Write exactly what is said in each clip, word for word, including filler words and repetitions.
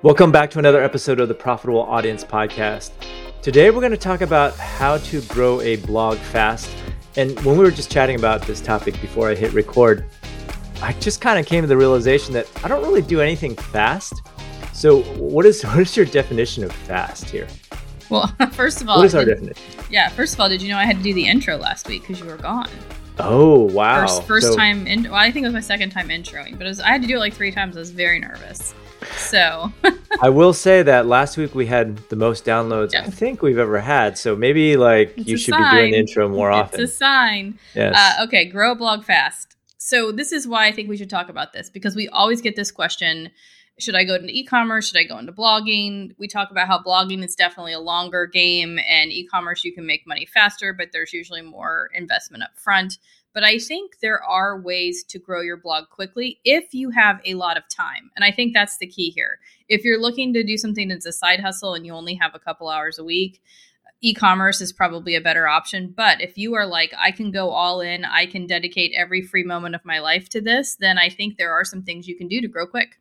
Welcome back to another episode of the Profitable Audience Podcast. Today we're going to talk about how to grow a blog fast. And when we were just chatting about this topic before I hit record, I just kind of came to the realization that I don't really do anything fast. So what is what is your definition of fast here? Well, first of all, what is our did, definition? Yeah, first of all, did you know I had to do the intro last week because you were gone? Oh, wow. First, first so, time, in, well, I think it was my second time introing, but it was, I had to do it like three times. I was very nervous. So I will say that last week we had the most downloads yeah. I think we've ever had. So maybe like it's you should sign. be doing the intro more it's often. It's a sign. Yes. Uh, okay, grow a blog fast. So this is why I think we should talk about this, because we always get this question. Should I go into e-commerce? Should I go into blogging? We talk about how blogging is definitely a longer game, and e-commerce, you can make money faster, but there's usually more investment up front. But I think there are ways to grow your blog quickly if you have a lot of time. And I think that's the key here. If you're looking to do something that's a side hustle and you only have a couple hours a week, e-commerce is probably a better option. But if you are like, I can go all in, I can dedicate every free moment of my life to this, then I think there are some things you can do to grow quick.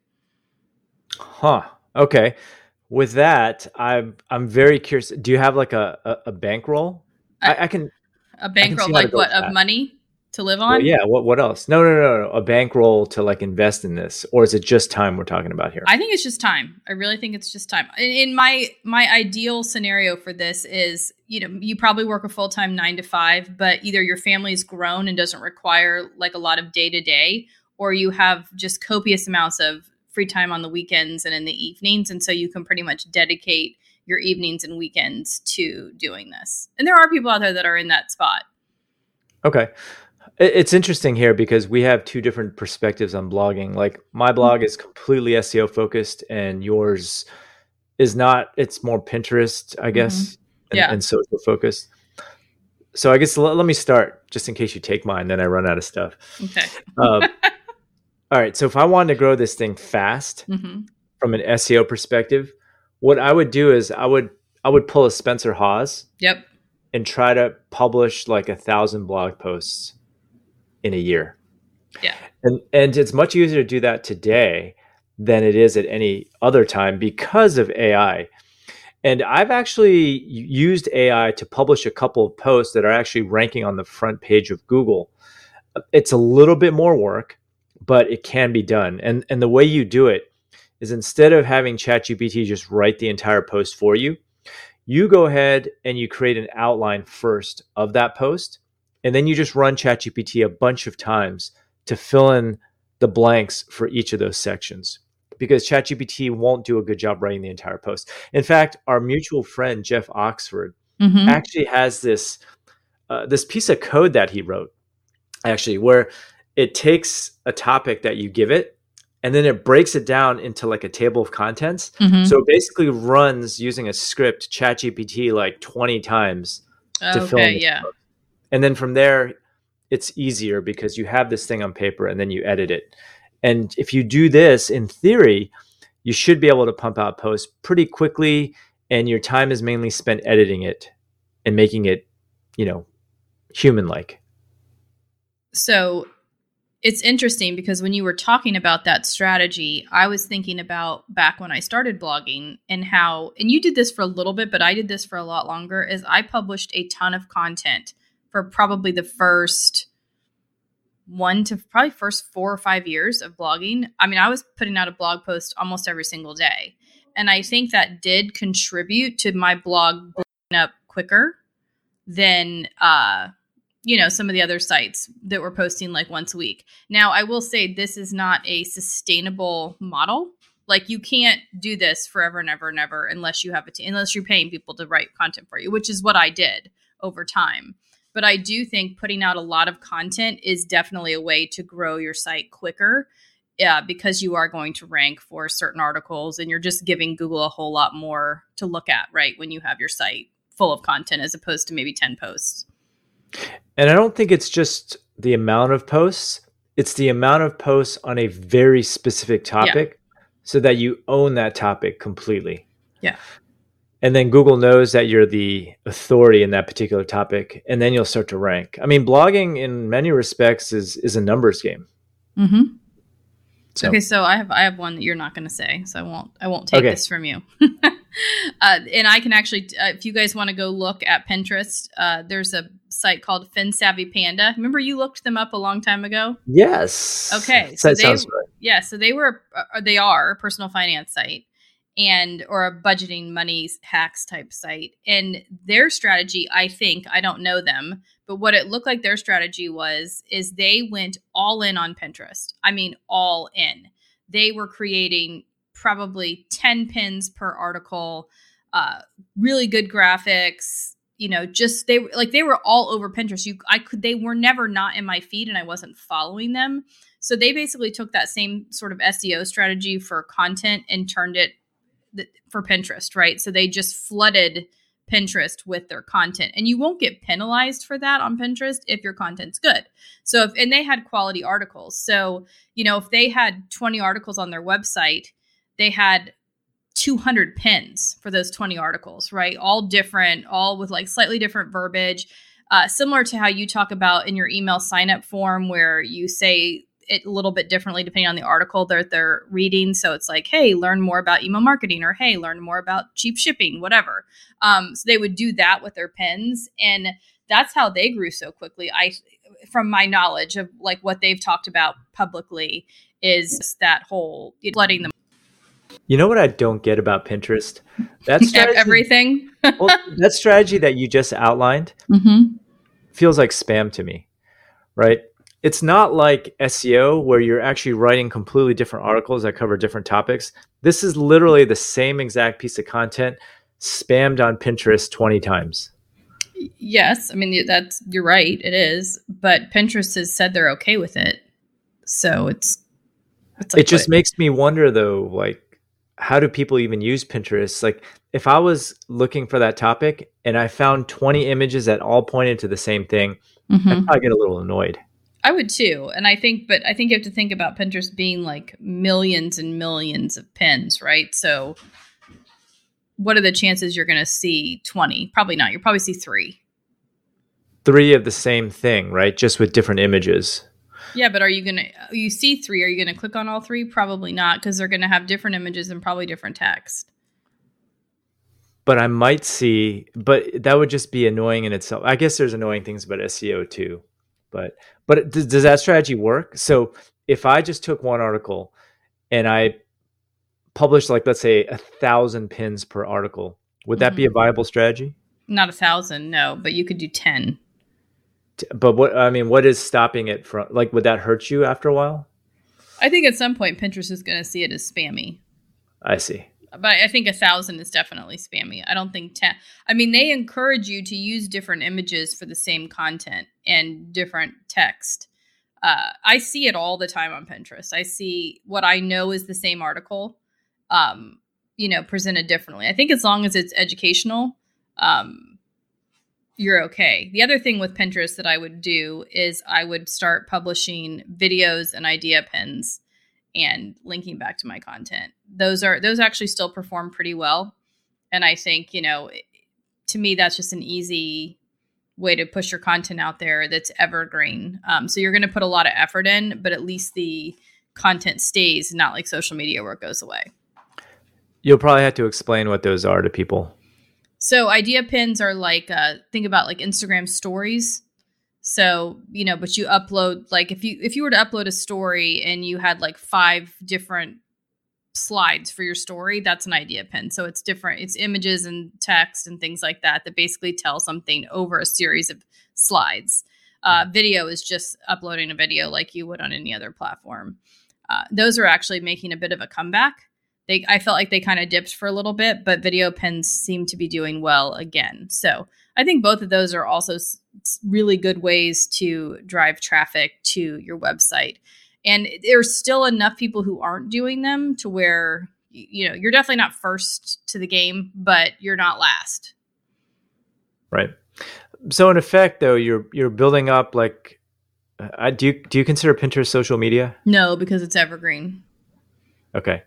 Huh. Okay. With that, I'm I'm very curious. Do you have like a a, a bankroll? I, I, I can a bankroll like what of money to live on? Well, yeah. What what else? No, no, no, no. A bankroll to like invest in this, or is it just time we're talking about here? I think it's just time. I really think it's just time. In, in my my ideal scenario for this is, you know, you probably work a full time nine to five, but either your family's grown and doesn't require like a lot of day to day, or you have just copious amounts of free time on the weekends and in the evenings. And so you can pretty much dedicate your evenings and weekends to doing this. And there are people out there that are in that spot. Okay. It's interesting here because we have two different perspectives on blogging. Like my blog is completely S E O focused and yours is not. It's more Pinterest, I guess, mm-hmm. yeah. and, and social focused. So I guess let, let me start just in case you take mine, then I run out of stuff. Okay. um, All right. So if I wanted to grow this thing fast mm-hmm. from an S E O perspective, what I would do is I would I would pull a Spencer Hawes. Yep. And try to publish like a thousand blog posts in a year. Yeah. And and it's much easier to do that today than it is at any other time because of A I. And I've actually used A I to publish a couple of posts that are actually ranking on the front page of Google. It's a little bit more work, but it can be done. And and the way you do it is instead of having ChatGPT just write the entire post for you, you go ahead and you create an outline first of that post, and then you just run ChatGPT a bunch of times to fill in the blanks for each of those sections, because ChatGPT won't do a good job writing the entire post. In fact, our mutual friend, Jeff Oxford, mm-hmm. actually has this uh, this piece of code that he wrote, actually, where it takes a topic that you give it, and then it breaks it down into like a table of contents. Mm-hmm. So it basically runs using a script ChatGPT like twenty times to okay, fill in the yeah. post. And then from there, it's easier because you have this thing on paper and then you edit it. And if you do this, in theory, you should be able to pump out posts pretty quickly, and your time is mainly spent editing it and making it, you know, human-like. So it's interesting because when you were talking about that strategy, I was thinking about back when I started blogging and how, and you did this for a little bit, but I did this for a lot longer, is I published a ton of content for probably the first one to probably first four or five years of blogging. I mean, I was putting out a blog post almost every single day. And I think that did contribute to my blog blowing up quicker than, uh, you know, some of the other sites that were posting like once a week. Now, I will say this is not a sustainable model. Like you can't do this forever and ever and ever unless you have a team, unless you're paying people to write content for you, which is what I did over time. But I do think putting out a lot of content is definitely a way to grow your site quicker, uh, because you are going to rank for certain articles and you're just giving Google a whole lot more to look at, right, when you have your site full of content as opposed to maybe ten posts. And I don't think it's just the amount of posts. It's the amount of posts on a very specific topic yeah. so that you own that topic completely. Yeah. And then Google knows that you're the authority in that particular topic, and then you'll start to rank. I mean, blogging in many respects is is a numbers game. Mm-hmm. So. Okay, so I have I have one that you're not going to say, so I won't I won't take Okay. this from you. uh, and I can actually, uh, if you guys want to go look at Pinterest, uh, there's a site called FinSavvy Panda. Remember you looked them up a long time ago? Yes. Okay, so that they sounds right. yeah, so they were uh, they are a personal finance site and or a budgeting money hacks type site, and their strategy, I think, I don't know them. But what it looked like their strategy was, is they went all in on Pinterest. I mean, all in. They were creating probably ten pins per article, uh, really good graphics, you know, just they like they were all over Pinterest. You, I could, they were never not in my feed and I wasn't following them. So they basically took that same sort of S E O strategy for content and turned it th- for Pinterest, right? So they just flooded Pinterest with their content, and you won't get penalized for that on Pinterest if your content's good. So if, and they had quality articles. So, you know, if they had twenty articles on their website, they had two hundred pins for those twenty articles, right? All different, all with like slightly different verbiage, uh, similar to how you talk about in your email sign up form, where you say it a little bit differently depending on the article that they're reading. So it's like, hey, learn more about email marketing, or hey, learn more about cheap shipping, whatever. Um, so they would do that with their pins, and that's how they grew so quickly. I, from my knowledge of like what they've talked about publicly, is that whole flooding them. You know what I don't get about Pinterest? That strategy, everything. well, that strategy that you just outlined Mm-hmm. feels like spam to me, right? It's not like S E O where you're actually writing completely different articles that cover different topics. This is literally the same exact piece of content spammed on Pinterest twenty times. Yes. I mean, that's, you're right. It is. But Pinterest has said they're okay with it. So it's, it's like, it just what, makes me wonder though, like, how do people even use Pinterest? Like if I was looking for that topic and I found twenty images that all pointed to the same thing, mm-hmm. I'd probably get a little annoyed. I would too. And I think, but I think you have to think about Pinterest being like millions and millions of pins, right? So what are the chances you're going to see twenty? Probably not. You'll probably see three. Three of the same thing, right? Just with different images. Yeah, but are you going to, you see three, are you going to click on all three? Probably not, because they're going to have different images and probably different text. But I might see, but that would just be annoying in itself. I guess there's annoying things about S E O too. But but does, does that strategy work? So if I just took one article and I published, like, let's say a thousand pins per article, would that mm-hmm. be a viable strategy? Not a thousand, no, but you could do ten. But what, I mean, what is stopping it from, like, would that hurt you after a while? I think at some point Pinterest is going to see it as spammy. I see. But I think a thousand is definitely spammy. I don't think ten. I mean, they encourage you to use different images for the same content and different text. Uh, I see it all the time on Pinterest. I see what I know is the same article, um, you know, presented differently. I think as long as it's educational, um, you're okay. The other thing with Pinterest that I would do is I would start publishing videos and idea pins and linking back to my content. Those are, those actually still perform pretty well. And I think, you know, to me, that's just an easy way to push your content out there that's evergreen. Um, so you're going to put a lot of effort in, but at least the content stays, not like social media where it goes away. You'll probably have to explain what those are to people. So idea pins are like, uh, think about like Instagram stories. So, you know, but you upload, like if you, if you were to upload a story and you had like five different slides for your story, that's an idea pin. So it's different. It's images and text and things like that, that basically tell something over a series of slides. Uh, video is just uploading a video like you would on any other platform. Uh, those are actually making a bit of a comeback. They, I felt like they kind of dipped for a little bit, but video pins seem to be doing well again. So I think both of those are also s- really good ways to drive traffic to your website. And there's still enough people who aren't doing them to where, you know, you're definitely not first to the game, but you're not last. Right. So in effect, though, you're you're building up like, uh, do you do you consider Pinterest social media? No, because it's evergreen. Okay.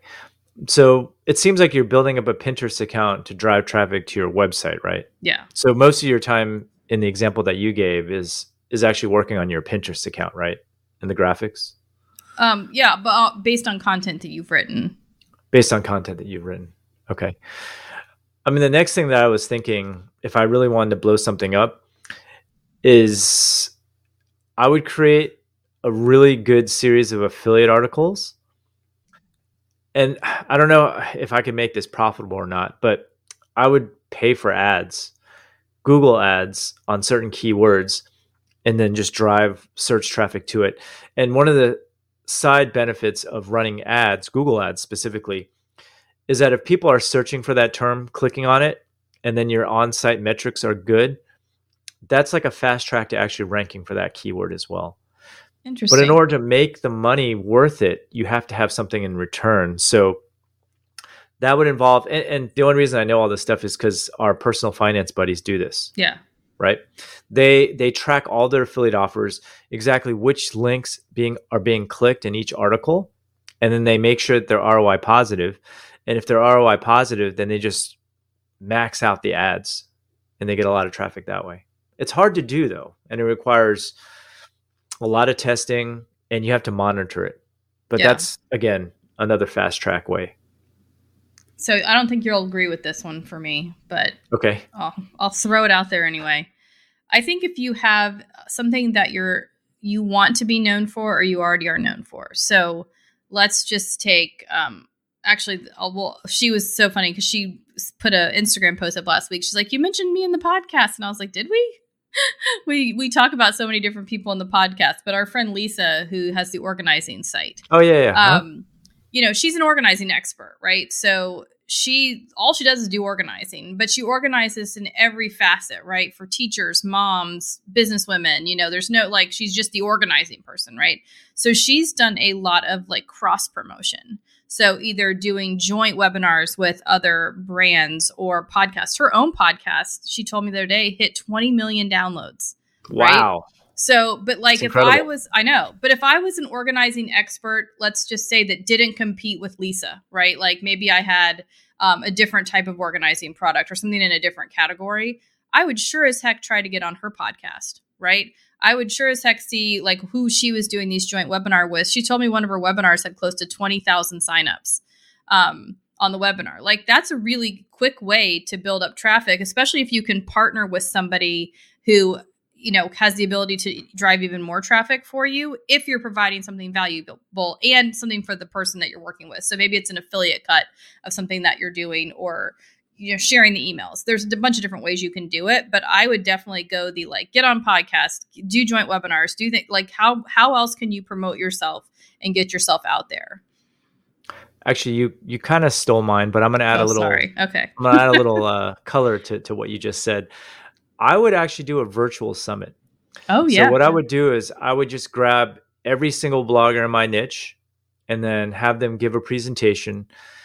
So it seems like you're building up a Pinterest account to drive traffic to your website, right? Yeah. So most of your time in the example that you gave is is actually working on your Pinterest account, right? And the graphics. Um, yeah, but uh, based on content that you've written. Based on content that you've written. Okay. I mean, the next thing that I was thinking, if I really wanted to blow something up, is I would create a really good series of affiliate articles. And I don't know if I can make this profitable or not, but I would pay for ads, Google ads on certain keywords, and then just drive search traffic to it. And one of the side benefits of running ads, Google ads specifically, is that if people are searching for that term, clicking on it, and then your on-site metrics are good, that's like a fast track to actually ranking for that keyword as well. Interesting. But in order to make the money worth it, you have to have something in return. So that would involve, and, and the only reason I know all this stuff is because our personal finance buddies do this. Yeah. Right? They they track all their affiliate offers, exactly which links being are being clicked in each article, and then they make sure that they're R O I positive. And if they're R O I positive, then they just max out the ads and they get a lot of traffic that way. It's hard to do though, and it requires a lot of testing and you have to monitor it. But yeah. That's, again, another fast track way. So I don't think you'll agree with this one for me, but okay, I'll, I'll throw it out there anyway. I think if you have something that you're you want to be known for or you already are known for. So let's just take um, actually, I'll, well, she was so funny because she put an Instagram post up last week. She's like, you mentioned me in the podcast. And I was like, did we? we we talk about so many different people in the podcast, but our friend Lisa, who has the organizing site. Oh, yeah, yeah. Huh? Um, you know, she's an organizing expert, right? So she, all she does is do organizing, but she organizes in every facet, right? For teachers, moms, businesswomen, you know, there's no, like, she's just the organizing person, right? So she's done a lot of like cross promotion. So either doing joint webinars with other brands or podcasts. Her own podcast, she told me the other day, hit twenty million downloads. Wow. Right? So, but like That's if incredible. I was, I know, but if I was an organizing expert, let's just say that didn't compete with Lisa, right? Like maybe I had um, a different type of organizing product or something in a different category, I would sure as heck try to get on her podcast, right? I would sure as heck see like who she was doing these joint webinar with. She told me one of her webinars had close to twenty thousand signups um, on the webinar. Like that's a really quick way to build up traffic, especially if you can partner with somebody who, you know, has the ability to drive even more traffic for you if you're providing something valuable and something for the person that you're working with. So maybe it's an affiliate cut of something that you're doing or, you know, sharing the emails. There's a bunch of different ways you can do it, but I would definitely go the like get on podcast, do joint webinars, do think like how how else can you promote yourself and get yourself out there? Actually, you you kind of stole mine, but I'm going to add oh, a little. Sorry. Okay. I'm going to add a little uh, color to to what you just said. I would actually do a virtual summit. Oh yeah. So what I would do is I would just grab every single blogger in my niche, and then have them give a presentation,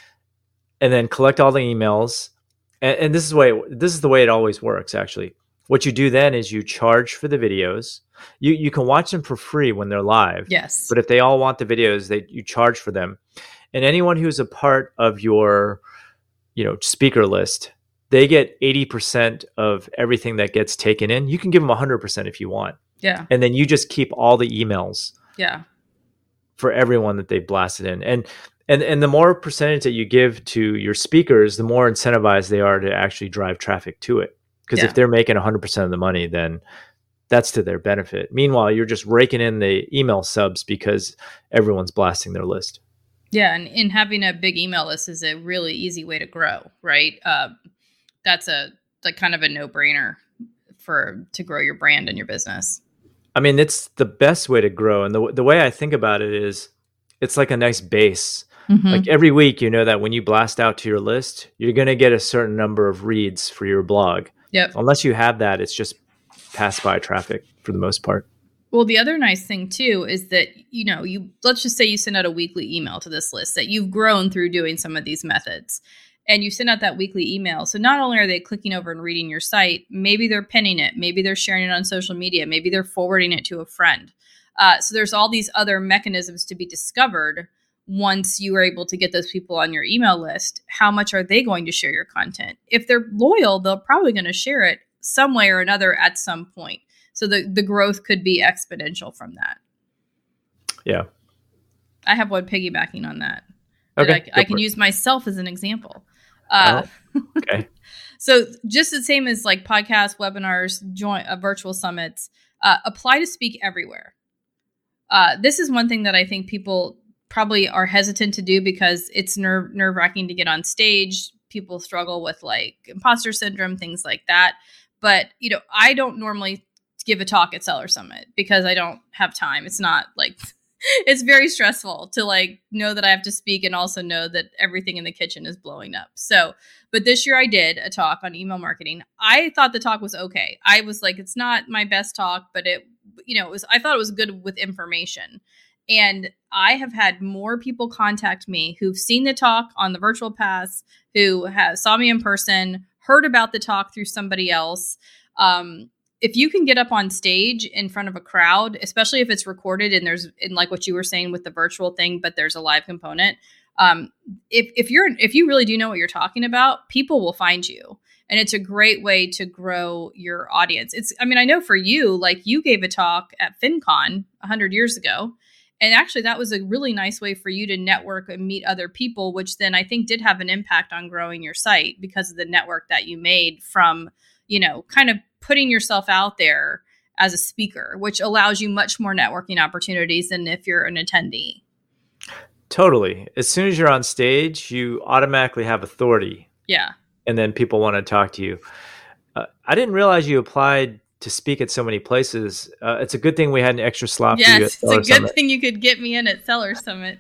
and then collect all the emails. And, and this is the way it, this is the way it always works. Actually, what you do then is you charge for the videos. You you can watch them for free when they're live. Yes. But if they all want the videos, they you charge for them. And anyone who's a part of your, you know, speaker list, they get eighty percent of everything that gets taken in. You can give them one hundred percent if you want. Yeah. And then you just keep all the emails. Yeah. For everyone that they've blasted in. And and and the more percentage that you give to your speakers, the more incentivized they are to actually drive traffic to it. Because Yeah. if they're making one hundred percent of the money, then that's to their benefit. Meanwhile, you're just raking in the email subs because everyone's blasting their list. Yeah. And, and having a big email list is a really easy way to grow, right? Uh, that's a like kind of a no-brainer for to grow your brand and your business. I mean, it's the best way to grow. And the the way I think about it is it's like a nice base. Mm-hmm. Like every week, you know that when you blast out to your list, you're going to get a certain number of reads for your blog. Yep. Unless you have that, it's just pass by traffic for the most part. Well, the other nice thing too is that, you know, you let's just say you send out a weekly email to this list that you've grown through doing some of these methods. And you send out that weekly email. So not only are they clicking over and reading your site, maybe they're pinning it, maybe they're sharing it on social media, maybe they're forwarding it to a friend. Uh, so there's all these other mechanisms to be discovered once you are able to get those people on your email list. How much are they going to share your content? If they're loyal, they're probably going to share it some way or another at some point. So the, the growth could be exponential from that. Yeah. I have one piggybacking on that. Okay, I, I can use myself as an example. Uh, oh, okay. So just the same as like podcasts, webinars, joint uh, virtual summits, uh, apply to speak everywhere. Uh, this is one thing that I think people probably are hesitant to do because it's nerve nerve wracking to get on stage. People struggle with like imposter syndrome, things like that. But, you know, I don't normally give a talk at Seller Summit because I don't have time. It's not like, it's very stressful to like know that I have to speak and also know that everything in the kitchen is blowing up. So, but this year I did a talk on email marketing. I thought the talk was okay. I was like, it's not my best talk, but it, you know, it was, I thought it was good with information. And I have had more people contact me who've seen the talk on the virtual pass, who have saw me in person, heard about the talk through somebody else. Um, if you can get up on stage in front of a crowd, especially if it's recorded and there's, and like what you were saying with the virtual thing, but there's a live component. Um, if, if you're, if you really do know what you're talking about, people will find you. And it's a great way to grow your audience. It's, I mean, I know for you, like you gave a talk at FinCon a hundred years ago. And actually, that was a really nice way for you to network and meet other people, which then I think did have an impact on growing your site because of the network that you made from, you know, kind of putting yourself out there as a speaker, which allows you much more networking opportunities than if you're an attendee. Totally. As soon as you're on stage, you automatically have authority. Yeah. And then people want to talk to you. Uh, I didn't realize you applied to speak at so many places. Uh, it's a good thing we had an extra slot yes, for you at Seller it's a good Summit. thing you could get me in at Seller Summit.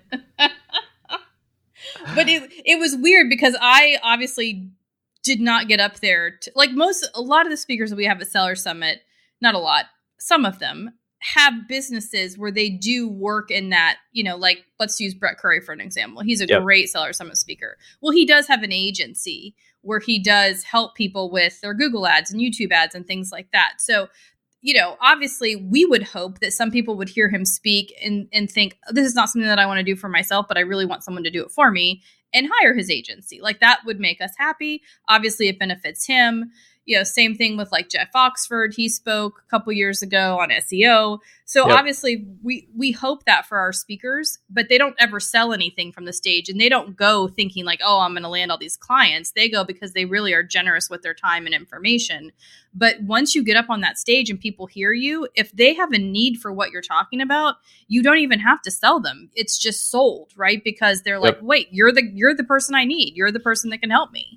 But it it was weird because I obviously did not get up there. To, like most, a lot of the speakers that we have at Seller Summit, not a lot, some of them have businesses where they do work in that, you know, like let's use Brett Curry for an example. He's a Yep. great Seller Summit speaker. Well, he does have an agency where he does help people with their Google ads and YouTube ads and things like that. So, you know, obviously we would hope that some people would hear him speak and, and think, this is not something that I want to do for myself, but I really want someone to do it for me and hire his agency. Like that would make us happy. Obviously it benefits him. You know, same thing with like Jeff Oxford. He spoke a couple years ago on S E O. So Yep. obviously we we hope that for our speakers, but they don't ever sell anything from the stage and they don't go thinking like, oh, I'm going to land all these clients. They go because they really are generous with their time and information. But once you get up on that stage and people hear you, if they have a need for what you're talking about, you don't even have to sell them. It's just sold, right? Because they're like, Yep. wait, you're the you're the person I need. You're the person that can help me.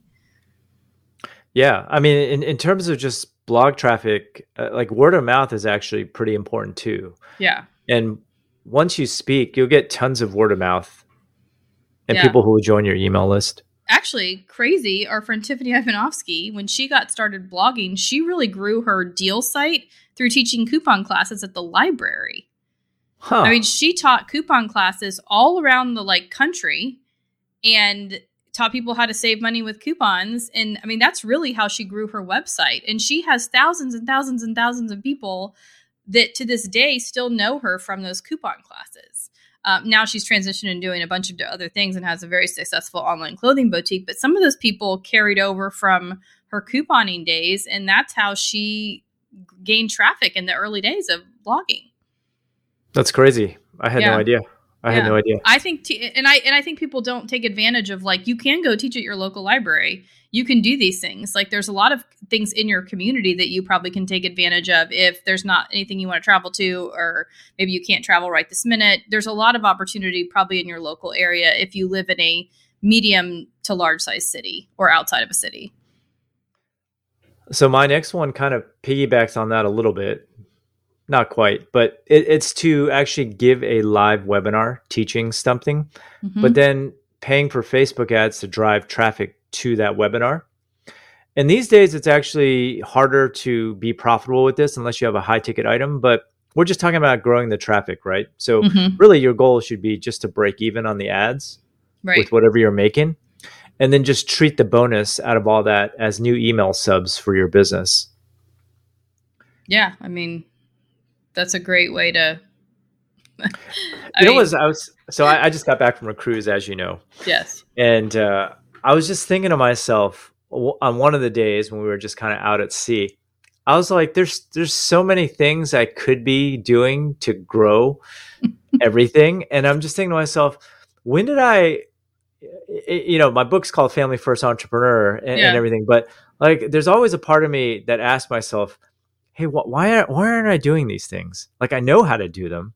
Yeah. I mean, in, in terms of just blog traffic, uh, like word of mouth is actually pretty important too. Yeah. And once you speak, you'll get tons of word of mouth and Yeah. people who will join your email list. Actually, crazy, our friend Tiffany Ivanovsky, when she got started blogging, she really grew her deal site through teaching coupon classes at the library. Huh. I mean, she taught coupon classes all around the like country and taught people how to save money with coupons. And I mean, that's really how she grew her website. And she has thousands and thousands and thousands of people that to this day still know her from those coupon classes. Um, now she's transitioned and doing a bunch of other things and has a very successful online clothing boutique. But some of those people carried over from her couponing days. And that's how she gained traffic in the early days of blogging. That's crazy. I had Yeah. no idea. I Yeah. had no idea. I think, t- and I and I think people don't take advantage of like you can go teach at your local library. You can do these things. Like there's a lot of things in your community that you probably can take advantage of if there's not anything you want to travel to, or maybe you can't travel right this minute. There's a lot of opportunity probably in your local area if you live in a medium to large size city or outside of a city. So my next one kind of piggybacks on that a little bit. Not quite, but it, it's to actually give a live webinar teaching something, Mhm. but then paying for Facebook ads to drive traffic to that webinar. And these days, it's actually harder to be profitable with this unless you have a high ticket item, but we're just talking about growing the traffic, right? So Mhm. really your goal should be just to break even on the ads Right. with whatever you're making, and then just treat the bonus out of all that as new email subs for your business. Yeah. I mean, that's a great way to. I You know, mean, was I was so I, I just got back from a cruise, as you know, yes. and uh, I was just thinking to myself w- on one of the days when we were just kind of out at sea, I was like, "There's there's so many things I could be doing to grow everything. And I'm just thinking to myself, when did I, you know, my book's called Family First Entrepreneur and, Yeah. and everything, but like, there's always a part of me that asks myself, hey, wh- why, aren't- why aren't I doing these things? Like, I know how to do them.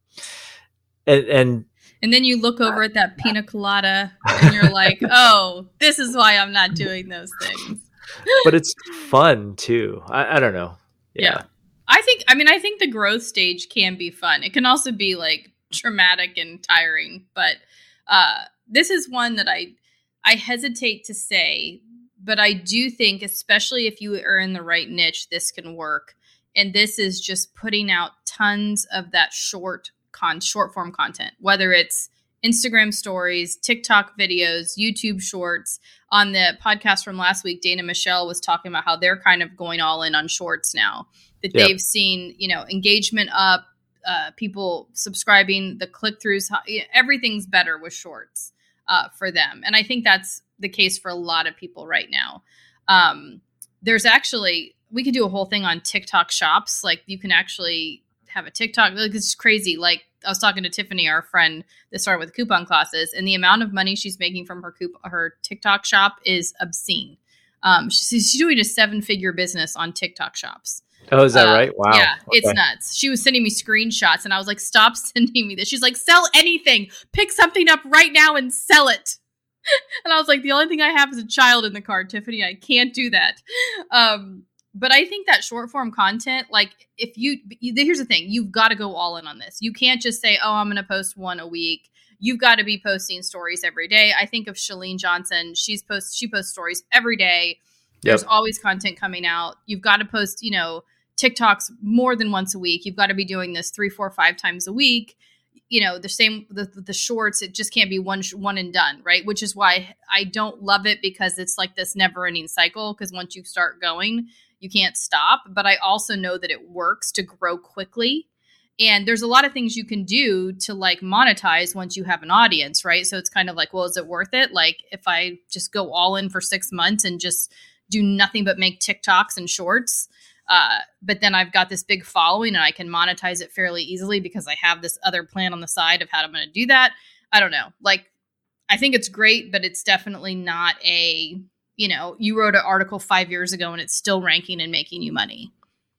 And, and And then you look over at that pina colada and you're like, oh, this is why I'm not doing those things. but it's fun too. I, I don't know. Yeah. Yeah. I think, I mean, I think the growth stage can be fun. It can also be like traumatic and tiring, but uh, this is one that I, I hesitate to say, but I do think, especially if you are in the right niche, this can work. And this is just putting out tons of that short con short form content, whether it's Instagram stories, TikTok videos, YouTube shorts. On the podcast from last week, Dana Michelle was talking about how they're kind of going all in on shorts now, that Yep. they've seen, you know, engagement up, uh, people subscribing, the click-throughs, everything's better with shorts uh, for them. And I think that's the case for a lot of people right now. Um, there's actually, we could do a whole thing on TikTok shops. Like you can actually have a TikTok. Like, it's crazy. Like I was talking to Tiffany, our friend that started with coupon classes, and the amount of money she's making from her coup- her TikTok shop is obscene. Um, she's, she's doing a seven figure business on TikTok shops. Oh, is that Uh, right? Wow. Yeah, Okay. it's nuts. She was sending me screenshots, and I was like, "Stop sending me this." She's like, "Sell anything. Pick something up right now and sell it." And I was like, "The only thing I have is a child in the car, Tiffany. I can't do that." Um, but I think that short form content, like if you, you here's the thing, you've got to go all in on this. You can't just say, "Oh, I'm going to post one a week." You've got to be posting stories every day. I think of Shalene Johnson. She's post she posts stories every day. There's Yep. always content coming out. You've got to post, you know, TikToks more than once a week. You've got to be doing this three, four, five times a week. You know, the same, the, the shorts, it just can't be one, one and done, right? Which is why I don't love it, because it's like this never ending cycle. Because once you start going, you can't stop. But I also know that it works to grow quickly. And there's a lot of things you can do to like monetize once you have an audience, right? So it's kind of like, well, is it worth it? Like if I just go all in for six months and just do nothing but make TikToks and shorts, uh, but then I've got this big following and I can monetize it fairly easily because I have this other plan on the side of how I'm going to do that. I don't know. Like, I think it's great, but it's definitely not a, you know, you wrote an article five years ago and it's still ranking and making you money.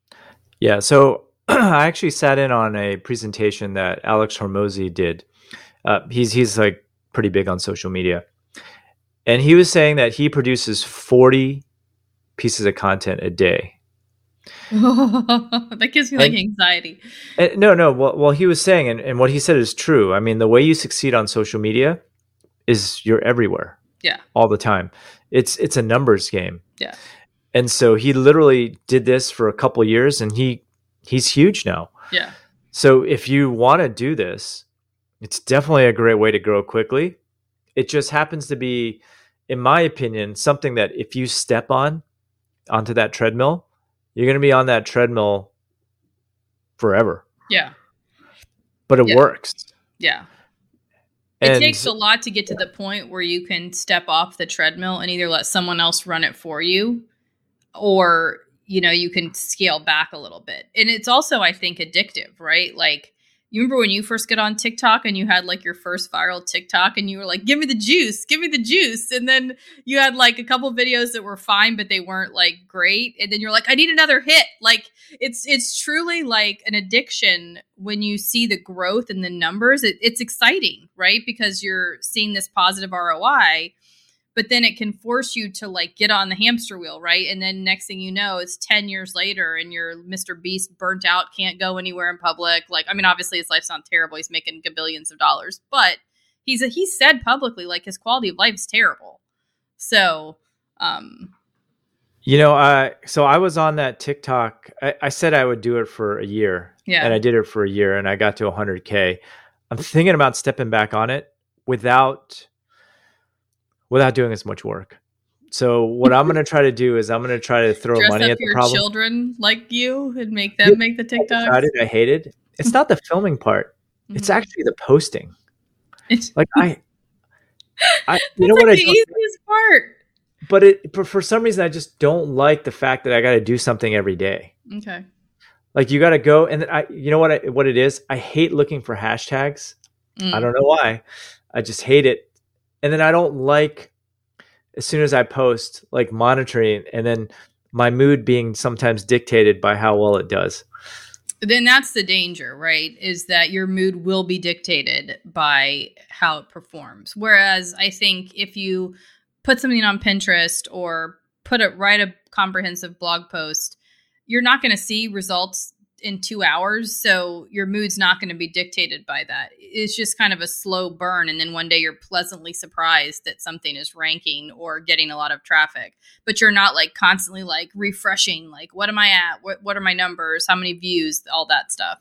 Yeah. So I actually sat in on a presentation that Alex Hormozy did. Uh, he's he's like pretty big on social media, and he was saying that he produces forty pieces of content a day. That gives me like And- anxiety. And no, no. Well, well, he was saying, and, and what he said is true. I mean, the way you succeed on social media is you're everywhere. Yeah. All the time. It's it's a numbers game. Yeah. And so he literally did this for a couple years, and he he's huge now. Yeah. So if you want to do this, it's definitely a great way to grow quickly. It just happens to be, in my opinion, something that if you step on onto that treadmill, you're going to be on that treadmill forever. Yeah. But it Yeah. works. Yeah. It And takes a lot to get to the point where you can step off the treadmill and either let someone else run it for you, or, you know, you can scale back a little bit. And it's also, I think, addictive, right? Like, you remember when you first get on TikTok and you had like your first viral TikTok and you were like, give me the juice, give me the juice. And then you had like a couple videos that were fine, but they weren't like great. And then you're like, I need another hit. Like it's, it's truly like an addiction when you see the growth in the numbers. It, it's exciting, right? Because you're seeing this positive R O I, but then it can force you to like get on the hamster wheel, right? And then next thing you know, it's ten years later and you're Mister Beast, burnt out, can't go anywhere in public. Like, I mean, obviously his life sounds terrible. He's making billions of dollars, but he's a, he said publicly, like his quality of life is terrible. So, um, you know, I so I was on that TikTok. I, I said I would do it for a year, yeah, and I did it for a year, and I got to one hundred K. I'm thinking about stepping back on it without without doing as much work. So what I'm going to try to do is I'm going to try to throw dress money up at the your problem. children like you and make them Yeah, make the I TikToks. decided I hated. It's not the filming part. It's Mhm. actually the posting. It's, Like I, I you it's know like what I the don't, easiest part. but it but for some reason I just don't like the fact that I got to do something every day. Okay. Like you got to go and then I you know what I, what it is? I hate looking for hashtags I don't know why. I just hate it. And then I don't like, as soon as I post, like monitoring and then my mood being sometimes dictated by how well it does. Then that's the danger, right? Is that your mood will be dictated by how it performs. Whereas I think if you put something on Pinterest or put it, write a comprehensive blog post, you're not going to see results in two hours. So your mood's not going to be dictated by that. It's just kind of a slow burn. And then one day you're pleasantly surprised that something is ranking or getting a lot of traffic, but you're not like constantly like refreshing, like, what am I at? What, what are my numbers? How many views? All that stuff.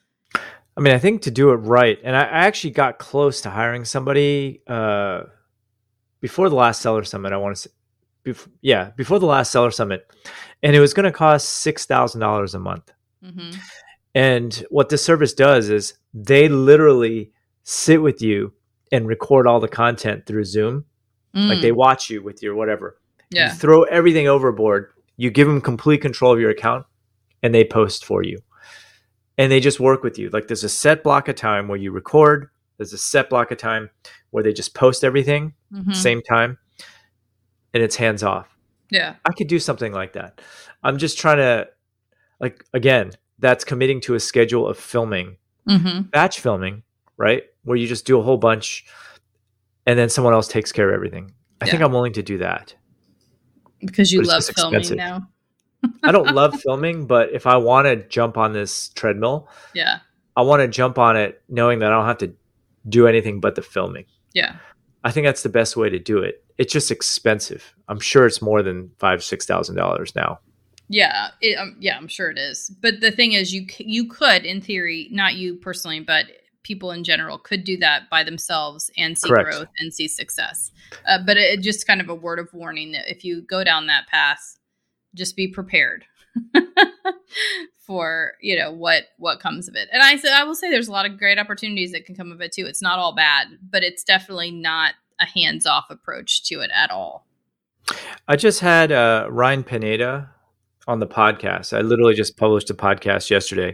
I mean, I think to do it right. And I, I actually got close to hiring somebody uh, before the last Seller Summit. I want to say, bef- yeah, before the last Seller Summit. And it was going to cost six thousand dollars a month. Mm-hmm. And what this service does is they literally sit with you and record all the content through Zoom. Mm. Like they watch you with your whatever. Yeah. You throw everything overboard. You give them complete control of your account and they post for you. And they just work with you. Like there's a set block of time where you record. There's a set block of time where they just post everything mm-hmm. same time. And it's hands off. Yeah. I could do something like that. I'm just trying to, like, again, that's committing to a schedule of filming, mm-hmm. batch filming, right? Where you just do a whole bunch and then someone else takes care of everything. I yeah. think I'm willing to do that. Because you love filming expensive. Now. I don't love filming, but if I want to jump on this treadmill, yeah, I want to jump on it knowing that I don't have to do anything but the filming. Yeah. I think that's the best way to do it. It's just expensive. I'm sure it's more than five, six thousand dollars now. Yeah, it, um, yeah, I'm sure it is. But the thing is, you you could, in theory, not you personally, but people in general could do that by themselves and see Correct. Growth and see success. Uh, but it, it just kind of a word of warning that if you go down that path, just be prepared for, you know, what what comes of it. And I I will say there's a lot of great opportunities that can come of it too. It's not all bad, but it's definitely not a hands-off approach to it at all. I just had uh, Ryan Pineda on the podcast. I literally just published a podcast yesterday.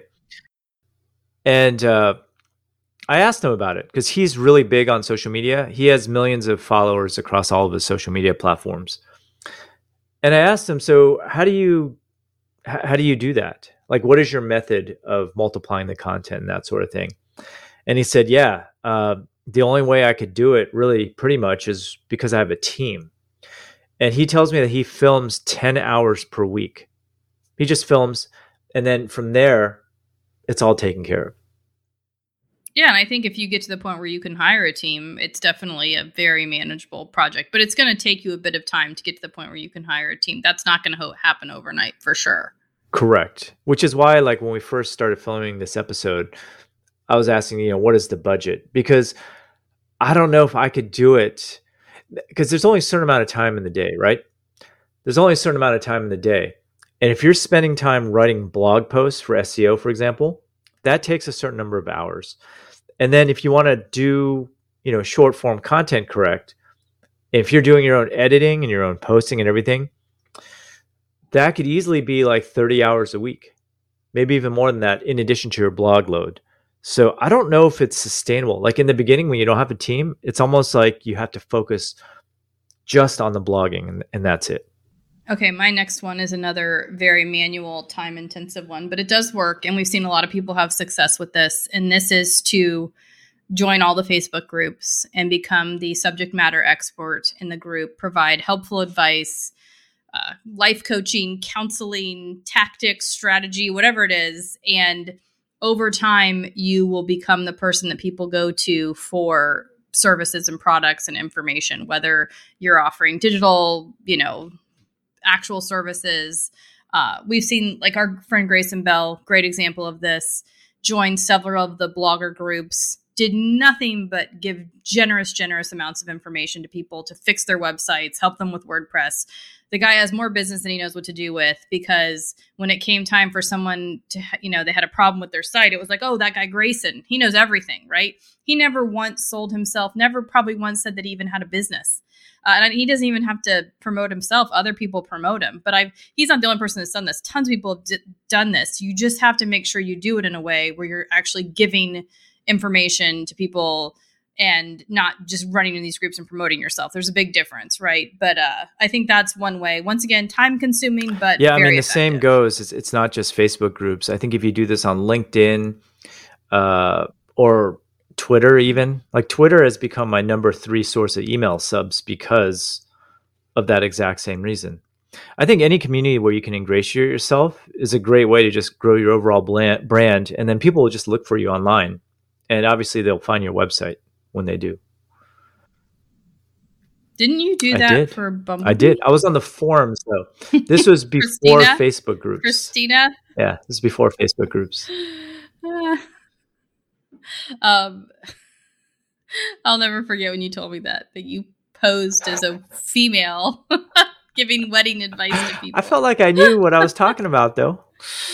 And uh, I asked him about it because he's really big on social media. He has millions of followers across all of his social media platforms. And I asked him, so how do you, how do you do that? Like, what is your method of multiplying the content and that sort of thing? And he said, yeah, uh, the only way I could do it really pretty much is because I have a team. And he tells me that he films ten hours per week. He just films, and then from there, it's all taken care of. Yeah, and I think if you get to the point where you can hire a team, it's definitely a very manageable project. But it's going to take you a bit of time to get to the point where you can hire a team. That's not going to ho- happen overnight, for sure. Correct. Which is why, like, when we first started filming this episode, I was asking, you know, what is the budget? Because I don't know if I could do it, because there's only a certain amount of time in the day, right? There's only a certain amount of time in the day. And if you're spending time writing blog posts for S E O, for example, that takes a certain number of hours. And then if you want to do, you know, short form content correct, if you're doing your own editing and your own posting and everything, that could easily be like thirty hours a week, maybe even more than that, in addition to your blog load. So I don't know if it's sustainable. Like in the beginning, when you don't have a team, it's almost like you have to focus just on the blogging and, and that's it. Okay, my next one is another very manual, time-intensive one, but it does work, and we've seen a lot of people have success with this, and this is to join all the Facebook groups and become the subject matter expert in the group, provide helpful advice, uh, life coaching, counseling, tactics, strategy, whatever it is, and over time, you will become the person that people go to for services and products and information, whether you're offering digital, you know, actual services. Uh, we've seen like our friend Grayson Bell, great example of this, joined several of the blogger groups, did nothing but give generous, generous amounts of information to people to fix their websites, help them with WordPress. The guy has more business than he knows what to do with, because when it came time for someone to, you know, they had a problem with their site, it was like, oh, that guy Grayson, he knows everything, right? He never once sold himself, never probably once said that he even had a business. Uh, and he doesn't even have to promote himself. Other people promote him. But I've, he's not the only person that's done this. Tons of people have d- done this. You just have to make sure you do it in a way where you're actually giving information to people and not just running in these groups and promoting yourself. There's a big difference, right? But uh, I think that's one way. Once again, time consuming, but yeah, I very mean, the effective. same goes. It's, it's not just Facebook groups. I think if you do this on LinkedIn uh, or Twitter, even like Twitter has become my number three source of email subs because of that exact same reason. I think any community where you can ingratiate yourself is a great way to just grow your overall brand. And then people will just look for you online. And obviously they'll find your website when they do. Didn't you do I that did. for Bumblebee? I did. I was on the forums though. This was before Facebook groups. Christina? Yeah, this is before Facebook groups. um, I'll never forget when you told me that, that you posed as a female giving wedding advice to people. I felt like I knew what I was talking about though.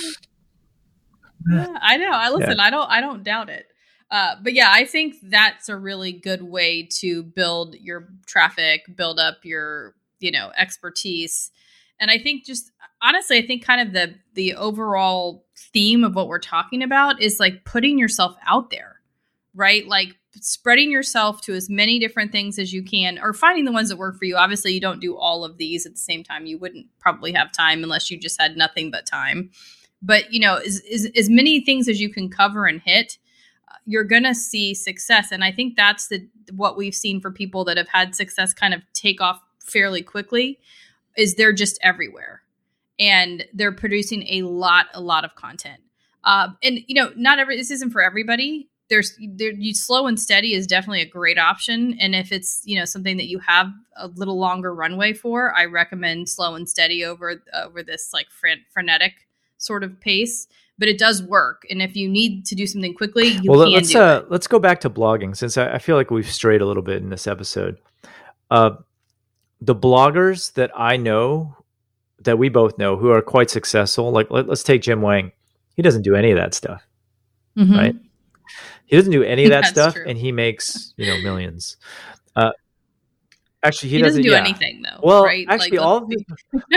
Yeah, I know. I listen, yeah. I don't I don't doubt it. Uh, but yeah, I think that's a really good way to build your traffic, build up your, you know, expertise. And I think just honestly, I think kind of the the overall theme of what we're talking about is like putting yourself out there, right? Like spreading yourself to as many different things as you can, or finding the ones that work for you. Obviously, you don't do all of these at the same time. You wouldn't probably have time unless you just had nothing but time. But, you know, as, as, as many things as you can cover and hit, you're going to see success. And I think that's the what we've seen for people that have had success kind of take off fairly quickly is they're just everywhere and they're producing a lot, a lot of content. Uh, and, you know, not every, this isn't for everybody. There's there, you slow and steady is definitely a great option. And if it's, you know, something that you have a little longer runway for, I recommend slow and steady over, over this like fre- frenetic sort of pace. But it does work, and if you need to do something quickly, you well, can let's, do uh, it. Let's go back to blogging, since I, I feel like we've strayed a little bit in this episode. Uh, the bloggers that I know, that we both know, who are quite successful, like let, let's take Jim Wang. He doesn't do any of that stuff, mm-hmm. right? He doesn't do any of that stuff, true. And he makes you know millions. Uh, actually, he, he doesn't, doesn't do yeah. anything though. Well, right? actually, like, all of his,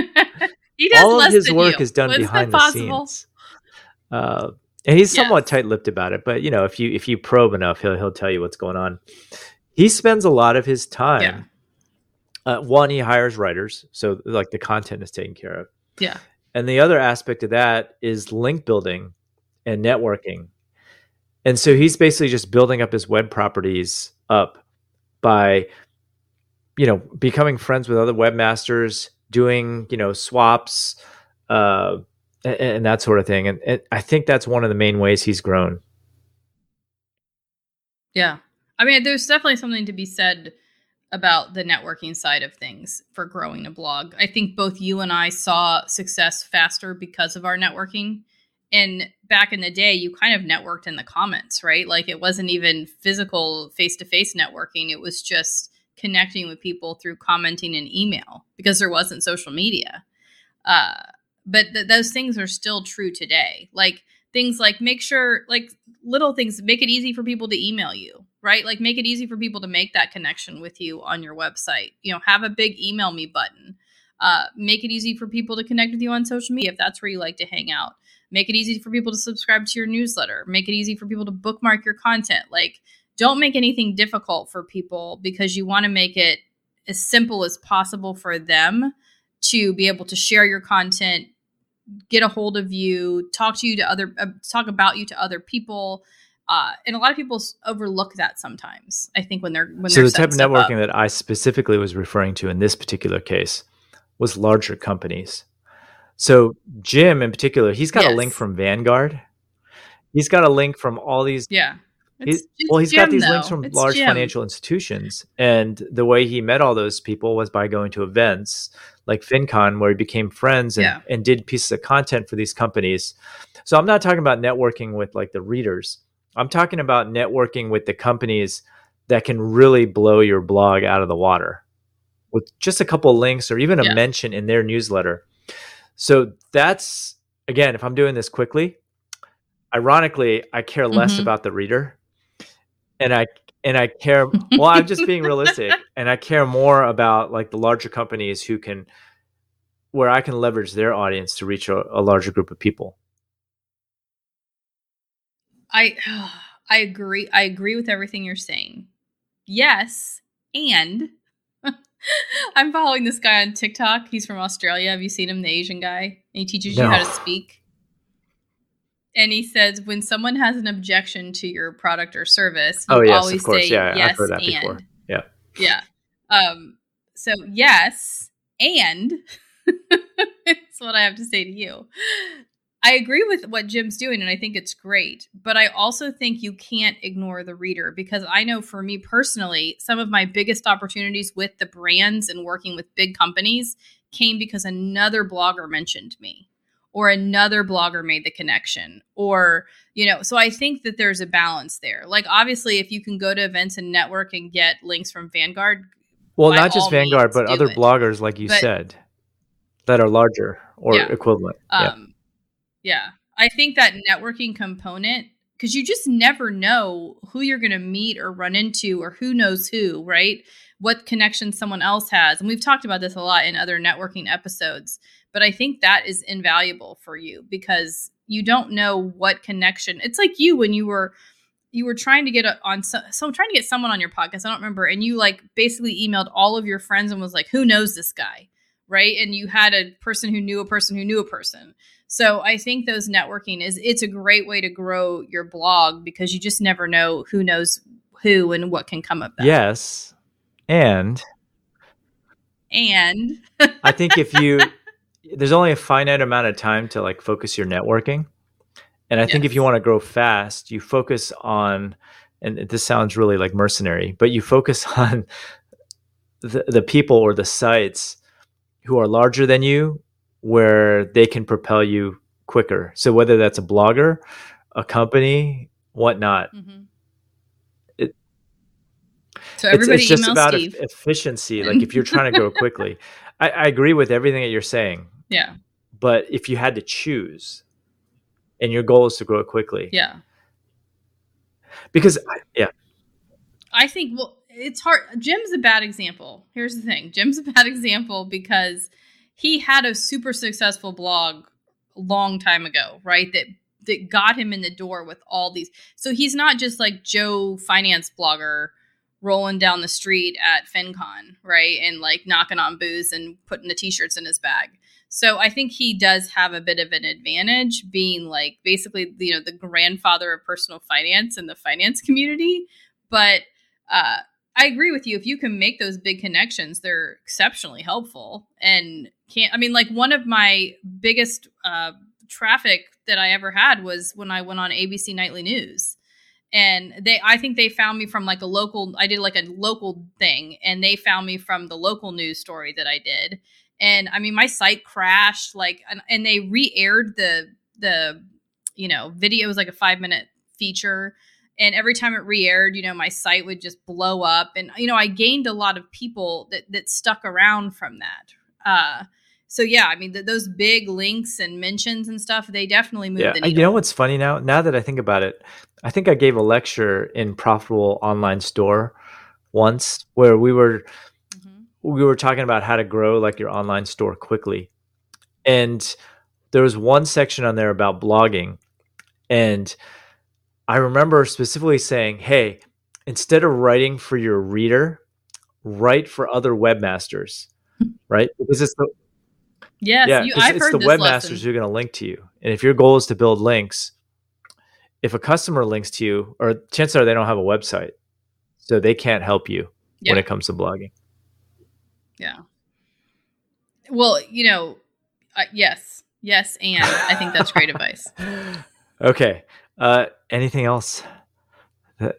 he does all less of his than work you. is done Was behind that the possible? scenes. Uh, and he's somewhat yes. tight-lipped about it, but you know, if you if you probe enough, he'll he'll tell you what's going on. He spends a lot of his time. Yeah. Uh, one, he hires writers, so like the content is taken care of. Yeah. And the other aspect of that is link building and networking. And so he's basically just building up his web properties up by, you know, becoming friends with other webmasters, doing, you know, swaps, uh, and, and that sort of thing. And, and I think that's one of the main ways he's grown. Yeah. I mean, there's definitely something to be said about the networking side of things for growing a blog. I think both you and I saw success faster because of our networking. And back in the day, you kind of networked in the comments, right? Like it wasn't even physical face-to-face networking. It was just connecting with people through commenting and email because there wasn't social media. Uh, but th- those things are still true today. Like things like make sure, like little things, make it easy for people to email you, right? Like make it easy for people to make that connection with you on your website. You know, have a big email me button. Uh, make it easy for people to connect with you on social media if that's where you like to hang out. Make it easy for people to subscribe to your newsletter. Make it easy for people to bookmark your content. Like, don't make anything difficult for people because you want to make it as simple as possible for them to be able to share your content, get a hold of you, talk to you to other, uh, talk about you to other people. Uh, and a lot of people overlook that sometimes. I think when they're when so they're the type of networking up. that I specifically was referring to in this particular case was larger companies. So Jim in particular, he's got yes. a link from Vanguard. He's got a link from all these. Yeah. He, well, he's Jim, got these though. links from it's large Jim. financial institutions. And the way he met all those people was by going to events like FinCon, where he became friends and, yeah. and did pieces of content for these companies. So I'm not talking about networking with like the readers. I'm talking about networking with the companies that can really blow your blog out of the water with just a couple of links or even a yeah. mention in their newsletter. So that's, again, if I'm doing this quickly, ironically, I care less mm-hmm. about the reader. And I and I care, well, I'm just being realistic. And I care more about like the larger companies who can, where I can leverage their audience to reach a, a larger group of people. I I agree. I agree with everything you're saying. Yes. And I'm following this guy on TikTok. He's from Australia. Have you seen him, the Asian guy? And he teaches No. you how to speak. And he says, when someone has an objection to your product or service, you Oh, yes, always of course. say Yeah, yes I've heard that and. before. Yeah. Yeah. Um, so yes, and it's what I have to say to you. I agree with what Jim's doing, and I think it's great. But I also think you can't ignore the reader, because I know for me personally, some of my biggest opportunities with the brands and working with big companies came because another blogger mentioned me, or another blogger made the connection, or, you know, so I think that there's a balance there. Like, obviously, if you can go to events and network and get links from Vanguard, Well, by not just all Vanguard, means, but do other it. bloggers, like you But- said, that are larger or Yeah. equivalent. Yeah. Um, yeah. I think that networking component, because you just never know who you're going to meet or run into, or who knows who, right? What connection someone else has. And we've talked about this a lot in other networking episodes, but I think that is invaluable for you, because you don't know what connection. It's like you, when you were, you were trying to get a, on, so, so trying to get someone on your podcast. I don't remember. And you like basically emailed all of your friends and was like, who knows this guy? Right. And you had a person who knew a person who knew a person. So I think those networking is, it's a great way to grow your blog, because you just never know who knows who and what can come of that. Yes. And And I think if you, there's only a finite amount of time to like focus your networking. And I think if Yes. you want to grow fast, you focus on, and this sounds really like mercenary, but you focus on the, the people or the sites who are larger than you, where they can propel you quicker. So whether that's a blogger, a company, whatnot, Mhm. It- so it's, everybody it's just email about Steve. e- efficiency. Like if you're trying to grow quickly, I, I agree with everything that you're saying. Yeah. But if you had to choose, and your goal is to grow it quickly, Yeah. because I- yeah, I think, well, it's hard. Jim's a bad example. Here's the thing. Jim's a bad example because he had a super successful blog a long time ago, right? That that got him in the door with all these. So he's not just like Joe finance blogger rolling down the street at FinCon, right? And like knocking on booths and putting the t-shirts in his bag. So I think he does have a bit of an advantage, being like basically, you know, the grandfather of personal finance in the finance community. But uh, I agree with you. If you can make those big connections, they're exceptionally helpful. And can't, I mean, like one of my biggest uh, traffic that I ever had was when I went on A B C Nightly News. And they, I think they found me from like a local, I did like a local thing, and they found me from the local news story that I did. And I mean, my site crashed, like, and, and they re-aired the, the, you know, video. It was like a five minute feature. And every time it re-aired, you know, my site would just blow up. And, you know, I gained a lot of people that, that stuck around from that. Uh, so, yeah, I mean, th- those big links and mentions and stuff, they definitely move yeah. the You needle. know what's funny now? Now that I think about it, I think I gave a lecture in Profitable Online Store once, where we were Mhm. we were talking about how to grow like your online store quickly. And there was one section on there about blogging. And I remember specifically saying, hey, instead of writing for your reader, write for other webmasters, right? Because it's the, Yes, yeah, you, 'cause I've it's heard the this webmasters lesson. who are going to link to you. And if your goal is to build links, if a customer links to you, or chances are they don't have a website, so they can't help you Yeah. when it comes to blogging. Yeah. Well, you know, uh, yes, yes, and I think that's great advice. Okay. Uh, anything else? That,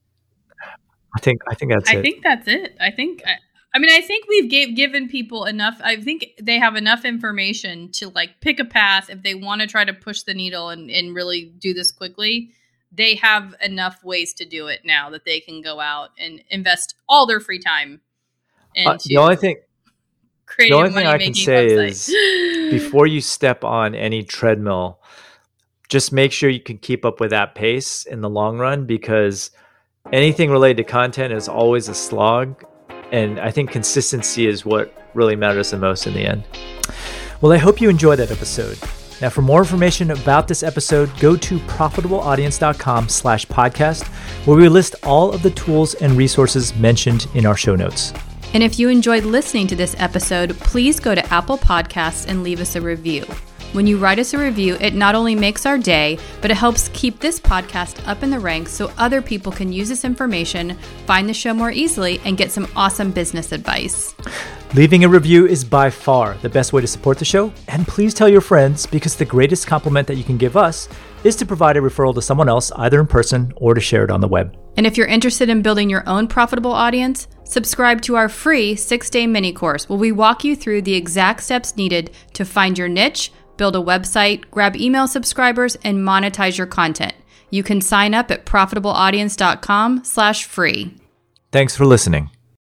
I think I think that's I it. think that's it. I think, I, I mean, I think we've gave, given people enough. I think they have enough information to like pick a path if they want to try to push the needle and, and really do this quickly. They have enough ways to do it now that they can go out and invest all their free time into Uh, the only thing creating the only thing I can money-making say website. is before you step on any treadmill, just make sure you can keep up with that pace in the long run, because anything related to content is always a slog. And I think consistency is what really matters the most in the end. Well, I hope you enjoyed that episode. Now, for more information about this episode, go to profitableaudience.com slash podcast, where we list all of the tools and resources mentioned in our show notes. And if you enjoyed listening to this episode, please go to Apple Podcasts and leave us a review. When you write us a review, it not only makes our day, but it helps keep this podcast up in the ranks so other people can use this information, find the show more easily, and get some awesome business advice. Leaving a review is by far the best way to support the show, and please tell your friends, because the greatest compliment that you can give us is to provide a referral to someone else, either in person or to share it on the web. And if you're interested in building your own profitable audience, subscribe to our free six-day mini course where we walk you through the exact steps needed to find your niche, build a website, grab email subscribers, and monetize your content. You can sign up at profitableaudience.com slash free. Thanks for listening.